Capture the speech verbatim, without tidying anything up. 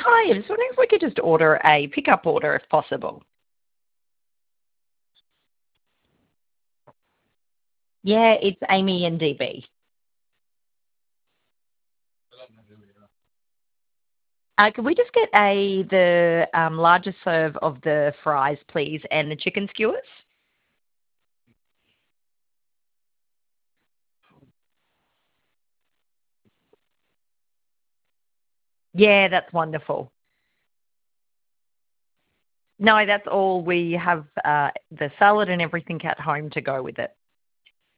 Hi, I was wondering if we could just order a pickup order if possible. Yeah, it's Amy and D B. Uh, could we just get a the um, largest serve of the fries, please, and the chicken skewers? Yeah, that's wonderful. No, that's all. We have uh, the salad and everything at home to go with it.